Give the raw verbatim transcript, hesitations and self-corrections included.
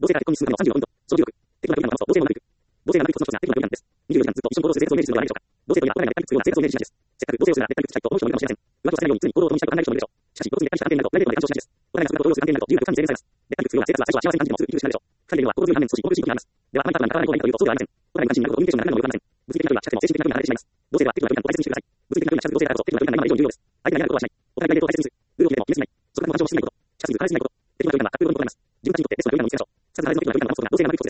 同性が結婚に進むまでのさんじゅうよんポイント。その重力。適度な距離のバランスと同性の能力。同性が長く一つの一つが適度な距離なんです。にじゅうよじかんずっと一緒に行動して生活をイメージするのではないでしょうか。同性というのは我々が絶対に必要な生活をイメージしないです。せっかく同性をするなら絶対にしたいと思う人もいるかもしれません。浮気をされないように常に行動を共にしたいと考える人もいるでしょう。しかし、共通に絶対にした関係になるとプライベートまで干渉しないです。お互いがそれが動揺する関係になると自由が極端に制限されます。絶対に必要な生活は最初は幸せに感じてもすぐに苦しくなるでしょう。二人では心強い反面少し重苦しい時があります。では、あまりパートナーに変わらないというとそうではありません。お互いに関心になるとコミュニケーションがなくなるのもよくありません。物理的な距離は近くても精神的な距離が離れてしまいます。同性では適度な距離感を大切にしてください。物理的な距離が近く同性だからこそ適度な距離が今以上に重要です。相手が嫌なことはしない。お互いがイベントを大切にする。ルールを決めても決めすぎない。そこからも干渉しすぎないこと。近すぎず離れすぎないこと。適度な距離が全く運動になります。自分たちにとってベストな距離感を見つけましょう。さらに離れすぎない距離感を保つことが同性が長く